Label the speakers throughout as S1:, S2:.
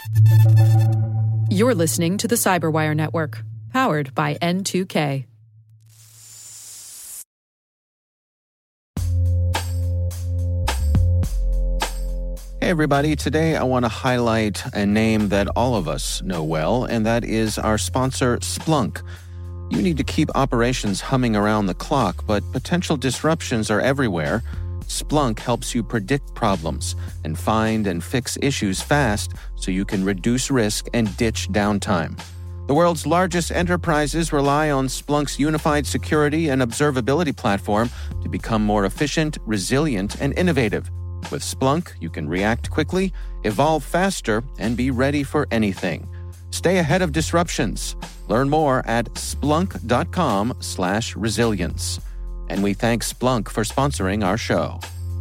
S1: You're listening to the Cyberwire Network, powered by N2K.
S2: Hey everybody, today I want to highlight a name that all of us know well, and that is our sponsor, Splunk. You need to keep operations humming around the clock, but potential disruptions are everywhere. Splunk helps you predict problems and find and fix issues fast so you can reduce risk and ditch downtime. The world's largest enterprises rely on Splunk's unified security and observability platform to become more efficient, resilient, and innovative. With Splunk, you can react quickly, evolve faster, and be ready for anything. Stay ahead of disruptions. Learn more at splunk.com/resilience. And we thank Splunk for sponsoring our show.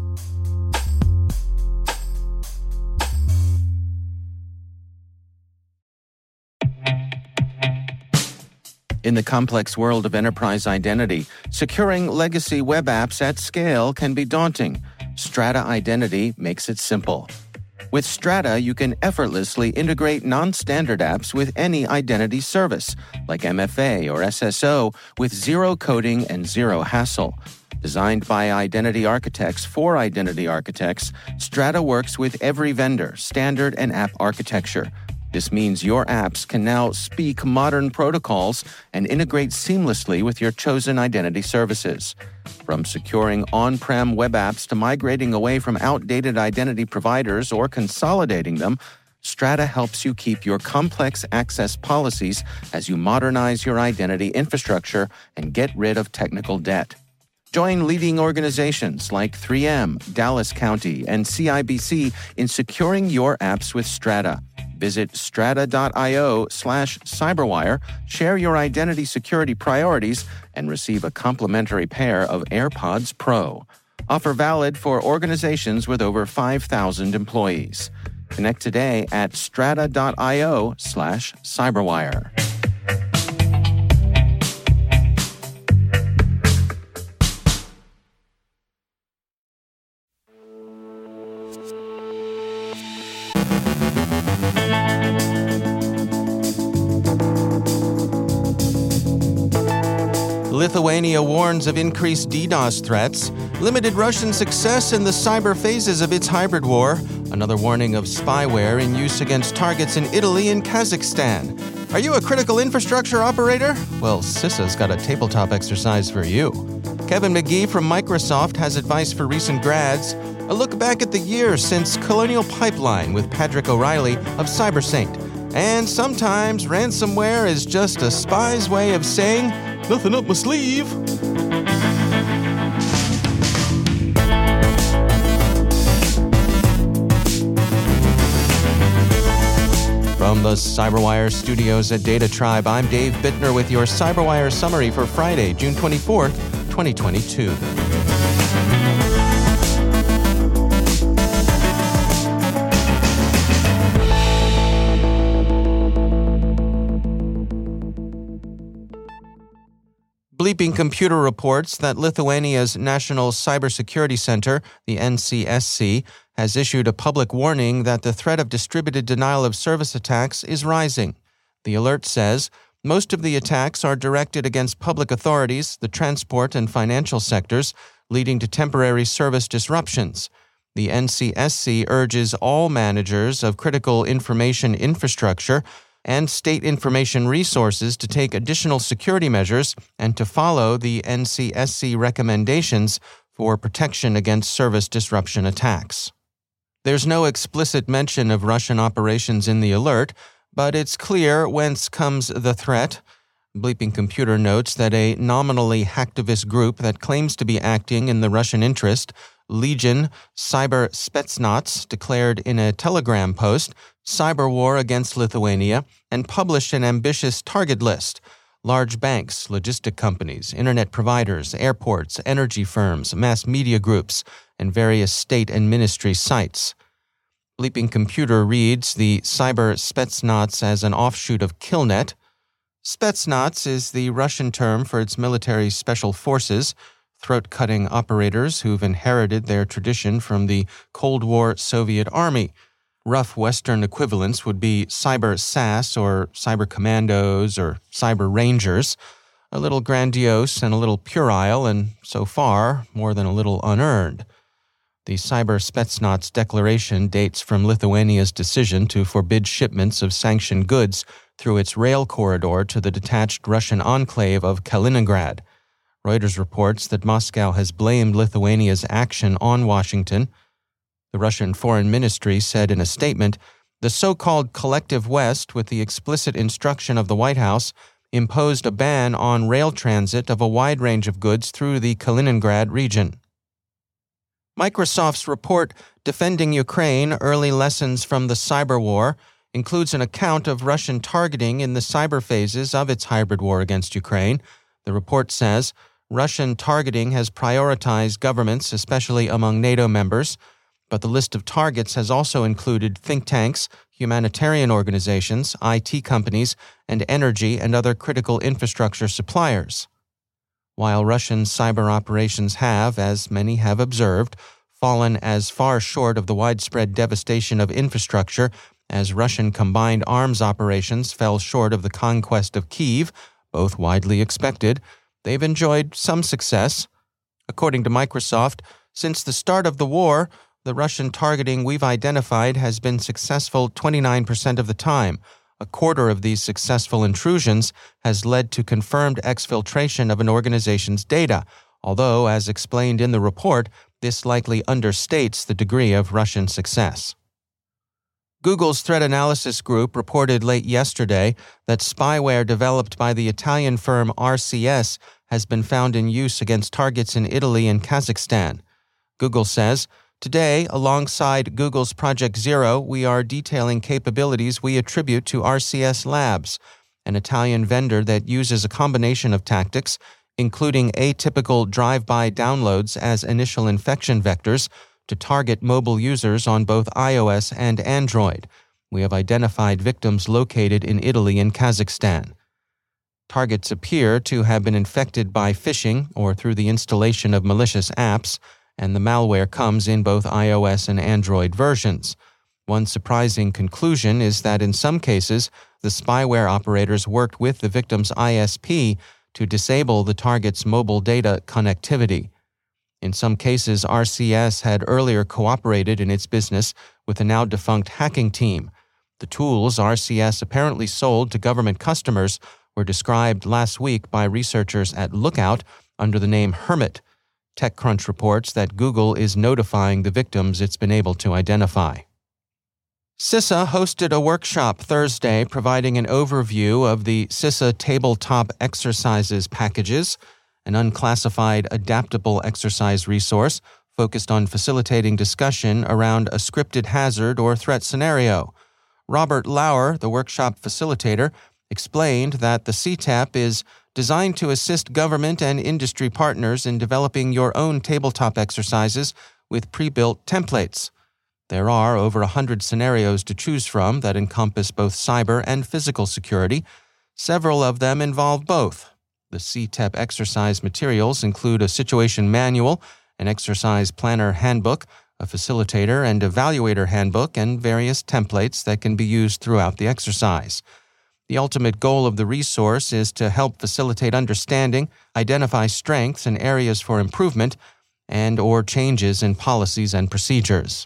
S2: In the complex world of enterprise identity, securing legacy web apps at scale can be daunting. Strata Identity makes it simple. With Strata, you can effortlessly integrate non-standard apps with any identity service, like MFA or SSO, with zero coding and zero hassle. Designed by identity architects for identity architects, Strata works with every vendor, standard, and app architecture. This means your apps can now speak modern protocols and integrate seamlessly with your chosen identity services. From securing on-prem web apps to migrating away from outdated identity providers or consolidating them, Strata helps you keep your complex access policies as you modernize your identity infrastructure and get rid of technical debt. Join leading organizations like 3M, Dallas County, and CIBC in securing your apps with Strata. Visit strata.io/cyberwire, share your identity security priorities, and receive a complimentary pair of AirPods Pro. Offer valid for organizations with over 5,000 employees. Connect today at strata.io/cyberwire. Lithuania warns of increased DDoS threats, limited Russian success in the cyber phases of its hybrid war, another warning of spyware in use against targets in Italy and Kazakhstan. Are you a critical infrastructure operator? Well, CISA's got a tabletop exercise for you. Kevin McGee from Microsoft has advice for recent grads, a look back at the year since Colonial Pipeline with Patrick O'Reilly of CyberSaint. And sometimes ransomware is just a spy's way of saying, nothing up my sleeve. From the CyberWire studios at Data Tribe, I'm Dave Bittner with your CyberWire summary for Friday, June 24th, 2022. Bleeping Computer reports that Lithuania's National Cybersecurity Center, the NCSC, has issued a public warning that the threat of distributed denial-of-service attacks is rising. The alert says, most of the attacks are directed against public authorities, the transport and financial sectors, leading to temporary service disruptions. The NCSC urges all managers of critical information infrastructure and state information resources to take additional security measures and to follow the NCSC recommendations for protection against service disruption attacks. There's no explicit mention of Russian operations in the alert, but it's clear whence comes the threat. Bleeping Computer notes that a nominally hacktivist group that claims to be acting in the Russian interest, Legion Cyber Spetsnaz, declared in a Telegram post cyber war against Lithuania and published an ambitious target list. Large banks, logistic companies, internet providers, airports, energy firms, mass media groups, and various state and ministry sites. Bleeping Computer reads the Cyber Spetsnaz as an offshoot of Killnet. Spetsnaz is the Russian term for its military special forces, throat-cutting operators who've inherited their tradition from the Cold War Soviet Army. Rough Western equivalents would be Cyber SAS or Cyber Commandos or Cyber Rangers, a little grandiose and a little puerile, and so far, more than a little unearned. The Cyber Spetsnaz declaration dates from Lithuania's decision to forbid shipments of sanctioned goods through its rail corridor to the detached Russian enclave of Kaliningrad. Reuters reports that Moscow has blamed Lithuania's action on Washington. The Russian Foreign Ministry said in a statement, "The so-called Collective West, with the explicit instruction of the White House, imposed a ban on rail transit of a wide range of goods through the Kaliningrad region." Microsoft's report, Defending Ukraine: Early Lessons from the Cyber War, includes an account of Russian targeting in the cyber phases of its hybrid war against Ukraine. The report says, Russian targeting has prioritized governments, especially among NATO members, but the list of targets has also included think tanks, humanitarian organizations, IT companies, and energy and other critical infrastructure suppliers. While Russian cyber operations have, as many have observed, fallen as far short of the widespread devastation of infrastructure as Russian combined arms operations fell short of the conquest of Kyiv, both widely expected, they've enjoyed some success. According to Microsoft, since the start of the war, the Russian targeting we've identified has been successful 29% of the time. A quarter of these successful intrusions has led to confirmed exfiltration of an organization's data, although, as explained in the report, this likely understates the degree of Russian success. Google's threat analysis group reported late yesterday that spyware developed by the Italian firm RCS has been found in use against targets in Italy and Kazakhstan. Google says, "Today, alongside Google's Project Zero, we are detailing capabilities we attribute to RCS Labs, an Italian vendor that uses a combination of tactics, including atypical drive-by downloads as initial infection vectors, to target mobile users on both iOS and Android. We have identified victims located in Italy and Kazakhstan. Targets appear to have been infected by phishing or through the installation of malicious apps, and the malware comes in both iOS and Android versions. One surprising conclusion is that in some cases, the spyware operators worked with the victim's ISP to disable the target's mobile data connectivity. In some cases, RCS had earlier cooperated in its business with the now-defunct hacking team. The tools RCS apparently sold to government customers were described last week by researchers at Lookout under the name Hermit. TechCrunch reports that Google is notifying the victims it's been able to identify. CISA hosted a workshop Thursday providing an overview of the CISA Tabletop Exercises packages, an unclassified adaptable exercise resource focused on facilitating discussion around a scripted hazard or threat scenario. Robert Lauer, the workshop facilitator, explained that the CTEP is designed to assist government and industry partners in developing your own tabletop exercises with pre-built templates. There are over 100 scenarios to choose from that encompass both cyber and physical security. Several of them involve both. The CTEP exercise materials include a situation manual, an exercise planner handbook, a facilitator and evaluator handbook, and various templates that can be used throughout the exercise. The ultimate goal of the resource is to help facilitate understanding, identify strengths and areas for improvement, and/or changes in policies and procedures.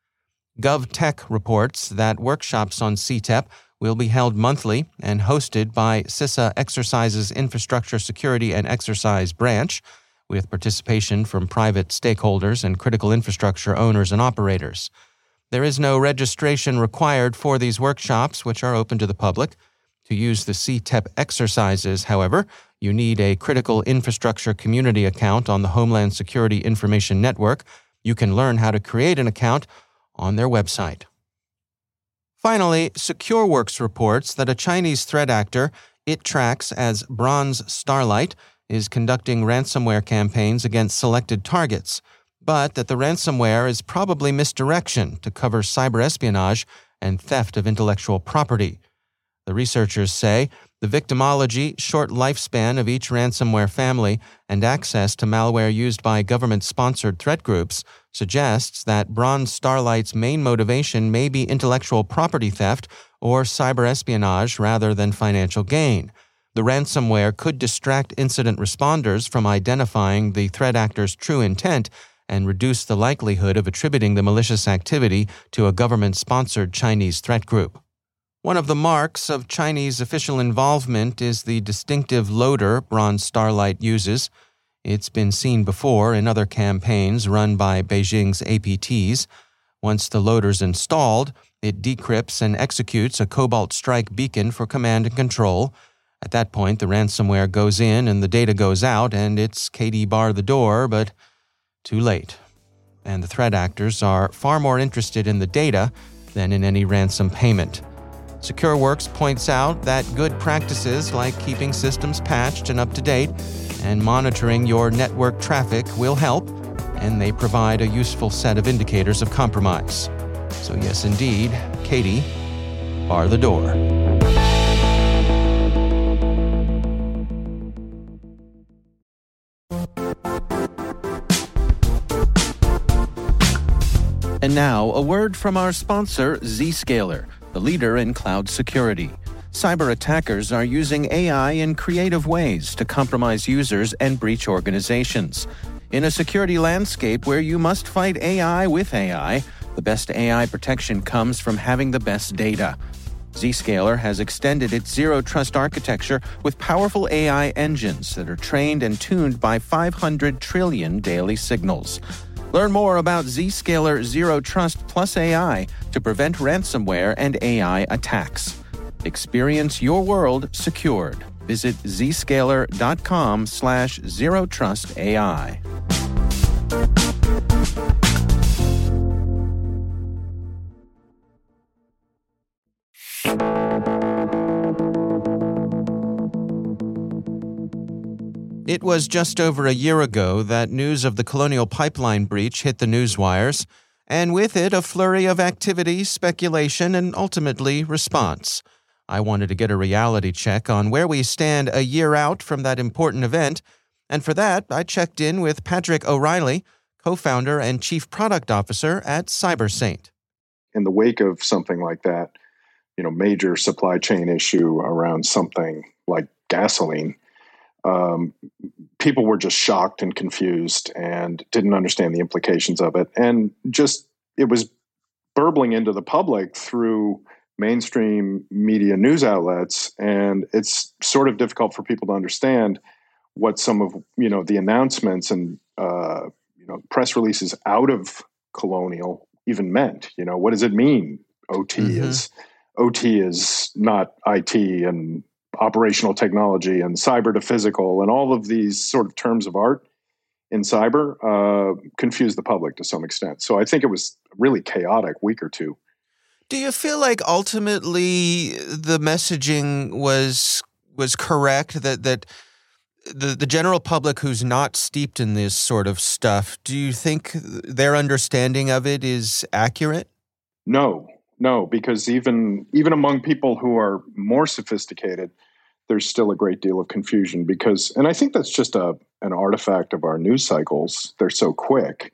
S2: GovTech reports that workshops on CTEP will be held monthly and hosted by CISA Exercises Infrastructure Security and Exercise Branch, with participation from private stakeholders and critical infrastructure owners and operators. There is no registration required for these workshops, which are open to the public. To use the CTEP exercises, however, you need a critical infrastructure community account on the Homeland Security Information Network. You can learn how to create an account on their website. Finally, SecureWorks reports that a Chinese threat actor it tracks as Bronze Starlight is conducting ransomware campaigns against selected targets, but that the ransomware is probably misdirection to cover cyber espionage and theft of intellectual property. The researchers say the victimology, short lifespan of each ransomware family, and access to malware used by government-sponsored threat groups suggests that Bronze Starlight's main motivation may be intellectual property theft or cyber espionage rather than financial gain. The ransomware could distract incident responders from identifying the threat actor's true intent and reduce the likelihood of attributing the malicious activity to a government-sponsored Chinese threat group. One of the marks of Chinese official involvement is the distinctive loader Bronze Starlight uses. It's been seen before in other campaigns run by Beijing's APTs. Once the loader's installed, it decrypts and executes a Cobalt Strike beacon for command and control. At that point, the ransomware goes in and the data goes out, and it's Katie bar the door, but too late. And the threat actors are far more interested in the data than in any ransom payment. SecureWorks points out that good practices like keeping systems patched and up to date and monitoring your network traffic will help, and they provide a useful set of indicators of compromise. So yes, indeed, Katie, bar the door. And now, a word from our sponsor, Zscaler, the leader in cloud security. Cyber attackers are using AI in creative ways to compromise users and breach organizations. In a security landscape where you must fight AI with AI, the best AI protection comes from having the best data. Zscaler has extended its zero-trust architecture with powerful AI engines that are trained and tuned by 500 trillion daily signals. Learn more about Zscaler Zero Trust Plus AI to prevent ransomware and AI attacks. Experience your world secured. Visit zscaler.com/zerotrustai. It was just over a year ago that news of the Colonial Pipeline breach hit the newswires, and with it a flurry of activity, speculation, and ultimately response. I wanted to get a reality check on where we stand a year out from that important event, and for that I checked in with Patrick O'Reilly, co-founder and chief product officer at CyberSaint.
S3: In the wake of something like that, major supply chain issue around something like gasoline, people were just shocked and confused and didn't understand the implications of it. And it was burbling into the public through mainstream media news outlets. And it's sort of difficult for people to understand what some of, the announcements and, press releases out of Colonial even meant. What does it mean? OT is not IT, and operational technology and cyber to physical, and all of these sort of terms of art in cyber confused the public to some extent. So I think it was a really chaotic week or two.
S2: Do you feel like ultimately the messaging was correct, that the general public who's not steeped in this sort of stuff, do you think their understanding of it is accurate?
S3: No, because even among people who are more sophisticated, there's still a great deal of confusion and I think that's just an artifact of our news cycles. They're so quick.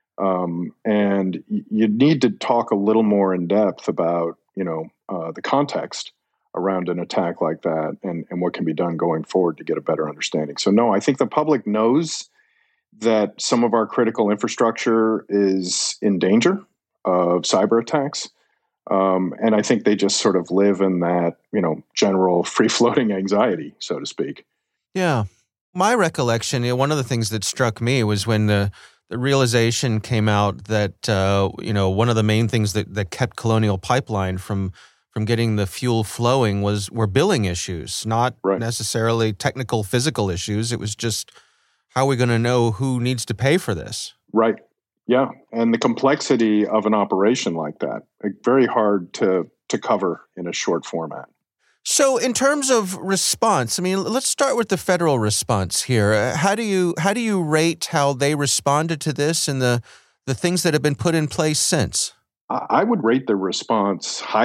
S3: And you need to talk a little more in depth about, the context around an attack like that and what can be done going forward to get a better understanding. So no, I think the public knows that some of our critical infrastructure is in danger of cyber attacks. And I think they just sort of live in that, general free-floating anxiety, so to speak.
S2: Yeah. My recollection, one of the things that struck me was when the realization came out that, one of the main things that kept Colonial Pipeline from getting the fuel flowing were billing issues, not necessarily technical, physical issues. It was just, how are we going to know who needs to pay for this?
S3: Right. Yeah, and the complexity of an operation like that, very hard to cover in a short format.
S2: So in terms of response, let's start with the federal response here. How do you rate how they responded to this and the things that have been put in place since?
S3: I would rate the response highly.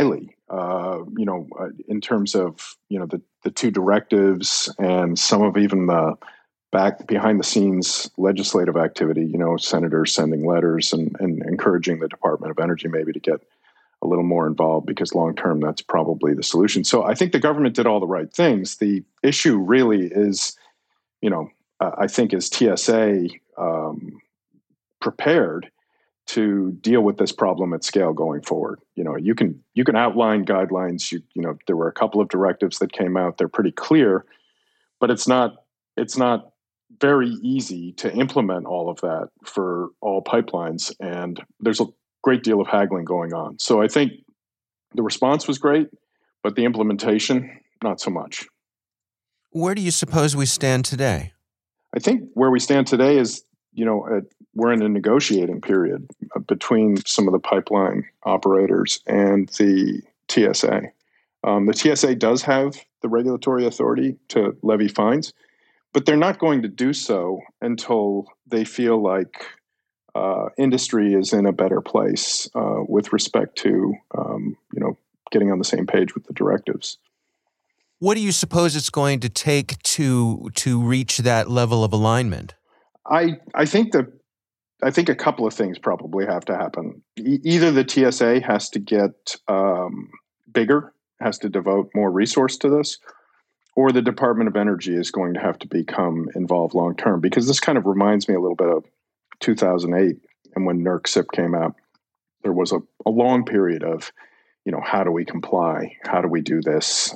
S3: in terms of, the two directives and some of even the back behind the scenes legislative activity, senators sending letters and encouraging the Department of Energy maybe to get a little more involved, because long term, that's probably the solution. So I think the government did all the right things. The issue really is, I think, is TSA prepared to deal with this problem at scale going forward. You can outline guidelines. There were a couple of directives that came out. They're pretty clear, but it's not very easy to implement all of that for all pipelines. And there's a great deal of haggling going on. So I think the response was great, but the implementation, not so much.
S2: Where do you suppose we stand today?
S3: I think where we stand today is, we're in a negotiating period between some of the pipeline operators and the TSA. The TSA does have the regulatory authority to levy fines, but they're not going to do so until they feel like industry is in a better place with respect to, getting on the same page with the directives.
S2: What do you suppose it's going to take to reach that level of alignment?
S3: I think a couple of things probably have to happen. Either the TSA has to get bigger, has to devote more resource to this, or the Department of Energy is going to have to become involved long term. Because this kind of reminds me a little bit of 2008 and when NERC-CIP came out. There was a long period of, how do we comply? How do we do this?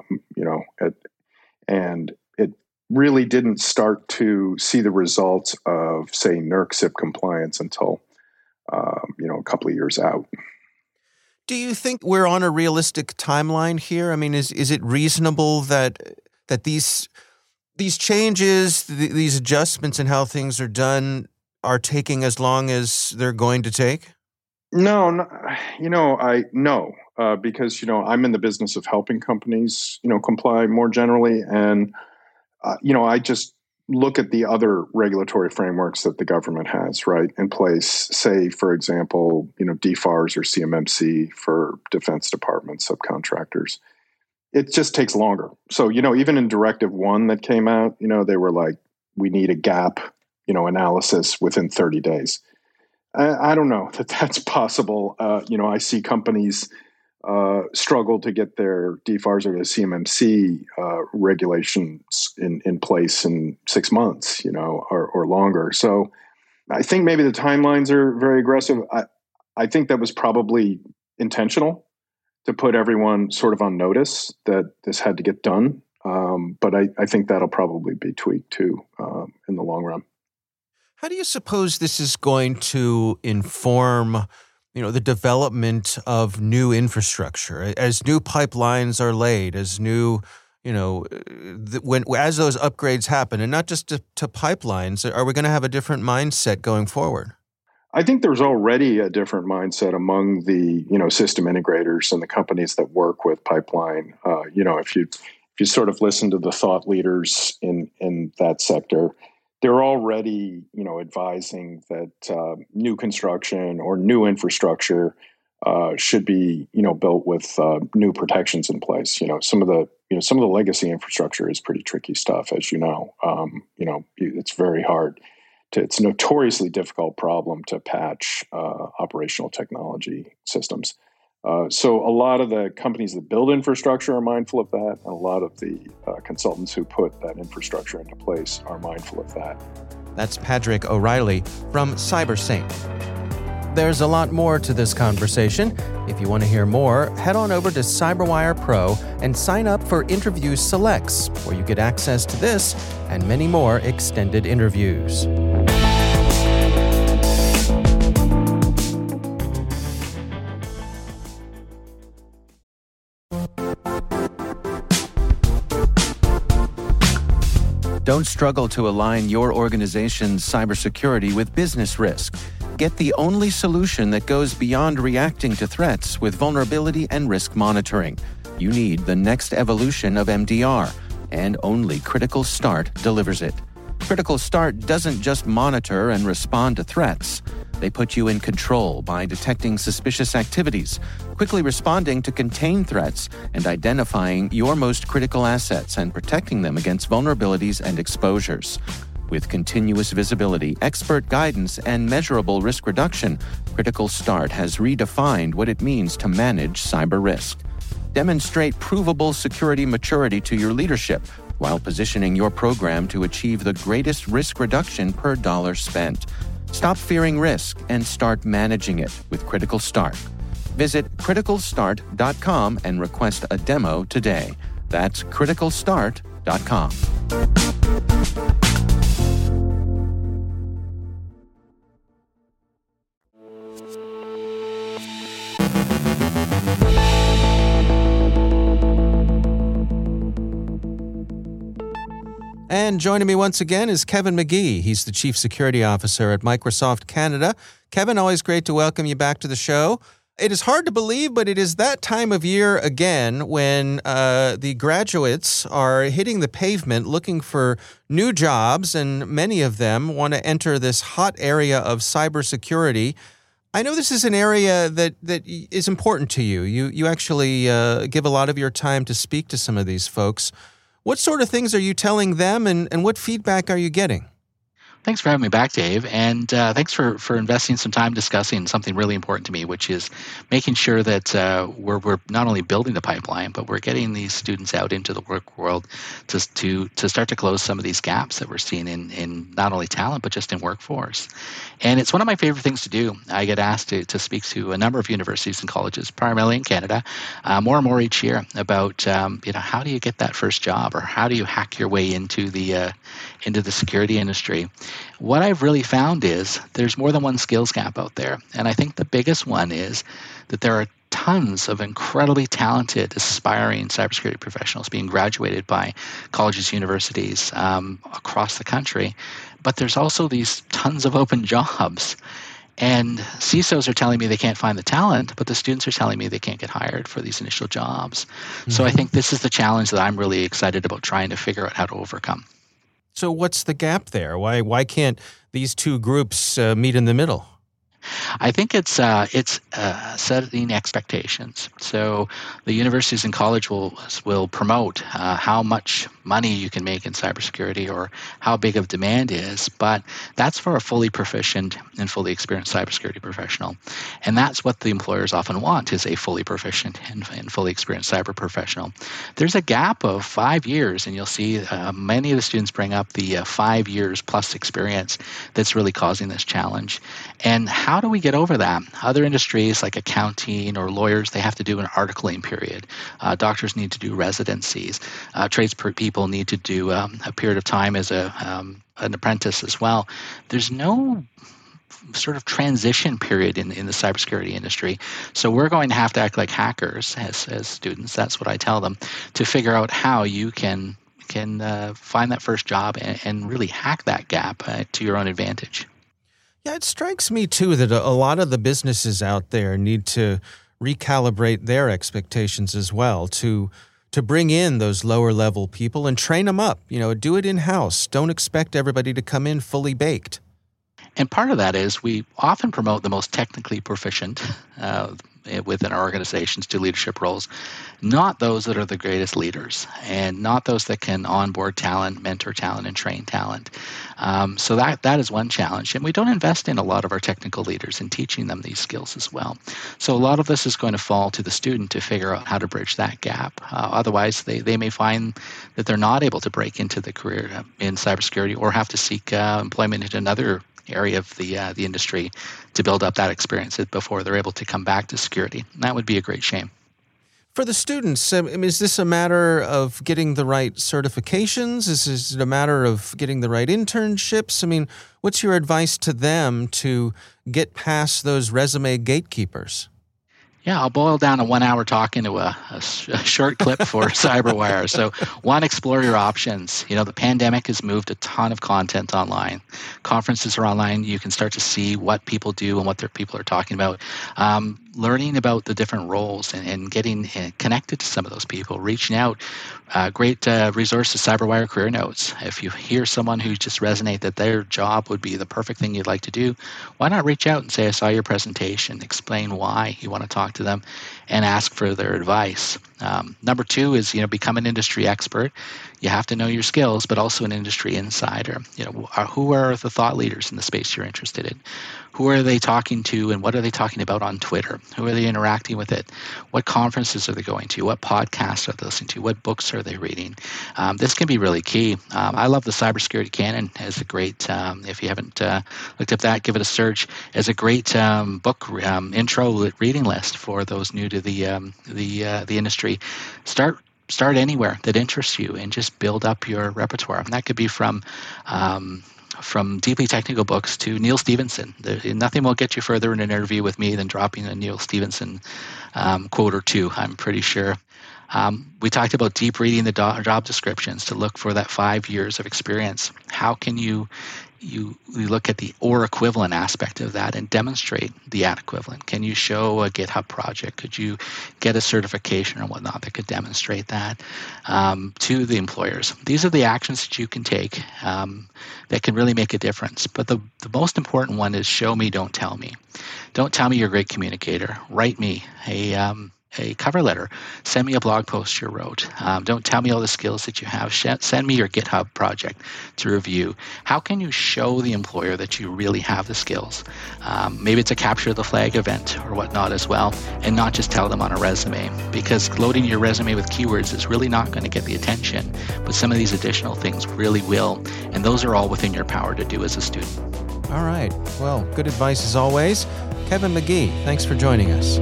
S3: And it really didn't start to see the results of, say, NERC-CIP compliance until, a couple of years out.
S2: Do you think we're on a realistic timeline here? I mean, is it reasonable that these changes, these adjustments in how things are done are taking as long as they're going to take?
S3: No, because, I'm in the business of helping companies, comply more generally. And, I just look at the other regulatory frameworks that the government has, right, in place. Say, for example, DFARS or CMMC for Defense Department subcontractors. It just takes longer. So, even in Directive 1 that came out, they were like, we need a gap, analysis within 30 days. I don't know that that's possible. I see companies struggle to get their DFARS or the CMMC regulations in place in 6 months, or longer. So I think maybe the timelines are very aggressive. I think that was probably intentional to put everyone sort of on notice that this had to get done. But I think that'll probably be tweaked too in the long run.
S2: How do you suppose this is going to inform, the development of new infrastructure as new pipelines are laid, as new, as those upgrades happen, and not just to pipelines? Are we going to have a different mindset going forward?
S3: I think there's already a different mindset among the, system integrators and the companies that work with pipeline. If you sort of listen to the thought leaders in that sector, they're already, advising that new construction or new infrastructure should be, built with new protections in place. Some of the legacy infrastructure is pretty tricky stuff, as you know. It's very hard. It's a notoriously difficult problem to patch operational technology systems. So a lot of the companies that build infrastructure are mindful of that, and a lot of the consultants who put that infrastructure into place are mindful of that.
S2: That's Patrick O'Reilly from CyberSaint. There's a lot more to this conversation. If you want to hear more, head on over to CyberWire Pro and sign up for Interview Selects, where you get access to this and many more extended interviews. Don't struggle to align your organization's cybersecurity with business risk. Get the only solution that goes beyond reacting to threats with vulnerability and risk monitoring. You need the next evolution of MDR, and only Critical Start delivers it. Critical Start doesn't just monitor and respond to threats. They put you in control by detecting suspicious activities, quickly responding to contain threats, and identifying your most critical assets and protecting them against vulnerabilities and exposures. With continuous visibility, expert guidance, and measurable risk reduction, Critical Start has redefined what it means to manage cyber risk. Demonstrate provable security maturity to your leadership while positioning your program to achieve the greatest risk reduction per dollar spent. Stop fearing risk and start managing it with Critical Start. Visit criticalstart.com and request a demo today. That's criticalstart.com. And joining me once again is Kevin McGee. He's the Chief Security Officer at Microsoft Canada. Kevin, always great to welcome you back to the show. It is hard to believe, but it is that time of year again when the graduates are hitting the pavement looking for new jobs, and many of them want to enter this hot area of cybersecurity. I know this is an area that is important to you. You actually give a lot of your time to speak to some of these folks. What sort of things are you telling them, and what feedback are you getting?
S4: Thanks for having me back, Dave, and thanks for investing some time discussing something really important to me, which is making sure that we're not only building the pipeline, but we're getting these students out into the work world to start to close some of these gaps that we're seeing in not only talent, but just in workforce. And it's one of my favorite things to do. I get asked to speak to a number of universities and colleges, primarily in Canada, more and more each year about how do you get that first job, or how do you hack your way into the security industry. What I've really found is there's more than one skills gap out there. And I think the biggest one is that there are tons of incredibly talented, aspiring cybersecurity professionals being graduated by colleges, universities across the country. But there's also these tons of open jobs. And CISOs are telling me they can't find the talent, but the students are telling me they can't get hired for these initial jobs. Mm-hmm. So I think this is the challenge that I'm really excited about trying to figure out how to overcome.
S2: So what's the gap there? Why can't these two groups meet in the middle?
S4: I think it's setting expectations. So the universities and college will promote how much money you can make in cybersecurity or how big of demand is, but that's for a fully proficient and fully experienced cybersecurity professional. And that's what the employers often want, is a fully proficient and fully experienced cyber professional. There's a gap of 5 years, and you'll see many of the students bring up the 5 years plus experience that's really causing this challenge. And how do we get over that? Other industries like accounting or lawyers, they have to do an articling period. Doctors need to do residencies. Tradespeople need to do a period of time as an apprentice as well. There's no sort of transition period in the cybersecurity industry. So we're going to have to act like hackers as students. That's what I tell them, to figure out how you can find that first job and really hack that gap to your own advantage.
S2: Yeah, it strikes me, too, that a lot of the businesses out there need to recalibrate their expectations as well to bring in those lower-level people and train them up. Do it in-house. Don't expect everybody to come in fully baked.
S4: And part of that is we often promote the most technically proficient within our organizations to leadership roles, not those that are the greatest leaders and not those that can onboard talent, mentor talent, and train talent. So that is one challenge. And we don't invest in a lot of our technical leaders in teaching them these skills as well. So a lot of this is going to fall to the student to figure out how to bridge that gap. Otherwise, they may find that they're not able to break into the career in cybersecurity or have to seek employment in another area of the industry to build up that experience before they're able to come back to security. And that would be a great shame.
S2: For the students, is this a matter of getting the right certifications? Is it a matter of getting the right internships? What's your advice to them to get past those resume gatekeepers?
S4: Yeah, I'll boil down a 1 hour talk into a short clip for CyberWire. So one, explore your options. The pandemic has moved a ton of content online. Conferences are online. You can start to see what people do and what their people are talking about. learning about the different roles and getting connected to some of those people, reaching out. Great resource is CyberWire Career Notes. If you hear someone who just resonate that their job would be the perfect thing you'd like to do, why not reach out and say, I saw your presentation, explain why you want to talk to them, and ask for their advice. Number 2 is, become an industry expert. You have to know your skills, but also an industry insider. Who are the thought leaders in the space you're interested in? Who are they talking to, and what are they talking about on Twitter? Who are they interacting with it? What conferences are they going to? What podcasts are they listening to? What books are they reading? This can be really key. I love the Cybersecurity Canon as a great, if you haven't looked up that, give it a search, as a great book intro reading list for those new to the industry. Start anywhere that interests you and just build up your repertoire. And that could be from deeply technical books to Neil Stephenson. Nothing will get you further in an interview with me than dropping a Neil Stephenson quote or two, I'm pretty sure. We talked about deep reading the job descriptions to look for that 5 years of experience. How can you look at the or equivalent aspect of that and demonstrate the at equivalent? Can you show a GitHub project? Could you get a certification or whatnot that could demonstrate that to the employers? These are the actions that you can take that can really make a difference. But the most important one is show me, don't tell me. Don't tell me you're a great communicator. Write me a cover letter. Send me a blog post you wrote. Don't tell me all the skills that you have. Send me your GitHub project to review. How can you show the employer that you really have the skills? Maybe it's a capture the flag event or whatnot as well, and not just tell them on a resume, because loading your resume with keywords is really not going to get the attention, but some of these additional things really will, and those are all within your power to do as a student.
S2: All right. Well, good advice as always. Kevin McGee, thanks for joining us.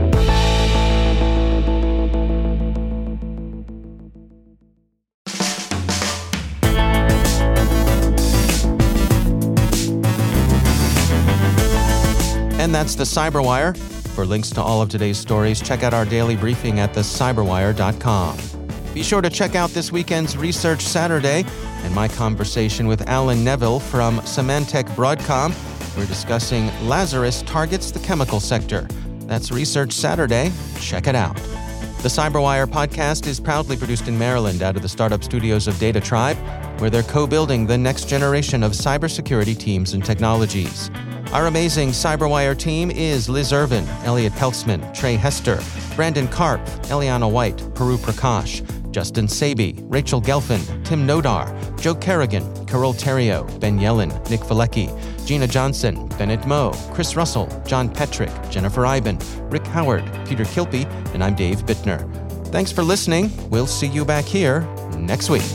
S2: And that's the Cyberwire. For links to all of today's stories, check out our daily briefing at thecyberwire.com. Be sure to check out this weekend's Research Saturday and my conversation with Alan Neville from Symantec Broadcom. We're discussing Lazarus targets the chemical sector. That's Research Saturday. Check it out. The Cyberwire podcast is proudly produced in Maryland out of the startup studios of Data Tribe, where they're co-building the next generation of cybersecurity teams and technologies. Our amazing Cyberwire team is Liz Irvin, Elliot Peltzman, Trey Hester, Brandon Karp, Eliana White, Puru Prakash, Justin Sabi, Rachel Gelfand, Tim Nodar, Joe Kerrigan, Carol Terrio, Ben Yellen, Nick Valecki, Gina Johnson, Bennett Moe, Chris Russell, John Petrick, Jennifer Iben, Rick Howard, Peter Kilpie, and I'm Dave Bittner. Thanks for listening. We'll see you back here next week.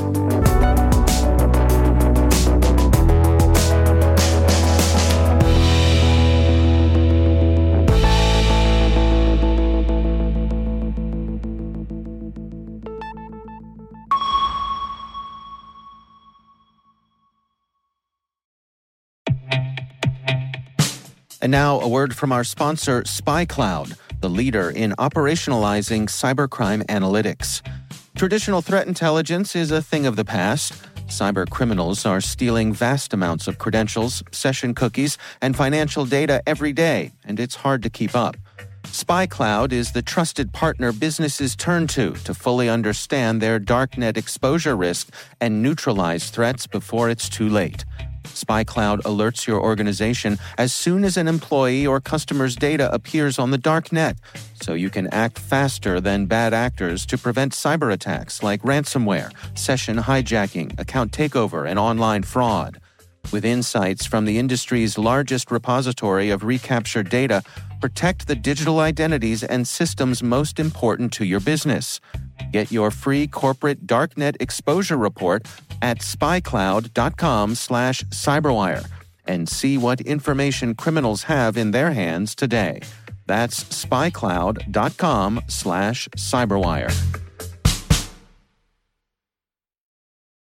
S2: And now, a word from our sponsor, SpyCloud, the leader in operationalizing cybercrime analytics. Traditional threat intelligence is a thing of the past. Cyber criminals are stealing vast amounts of credentials, session cookies, and financial data every day, and it's hard to keep up. SpyCloud is the trusted partner businesses turn to fully understand their darknet exposure risk and neutralize threats before it's too late. SpyCloud alerts your organization as soon as an employee or customer's data appears on the dark net, so you can act faster than bad actors to prevent cyber attacks like ransomware, session hijacking, account takeover, and online fraud. With insights from the industry's largest repository of recaptured data, protect the digital identities and systems most important to your business. Get your free corporate darknet exposure report at spycloud.com/cyberwire and see what information criminals have in their hands today. That's spycloud.com/cyberwire.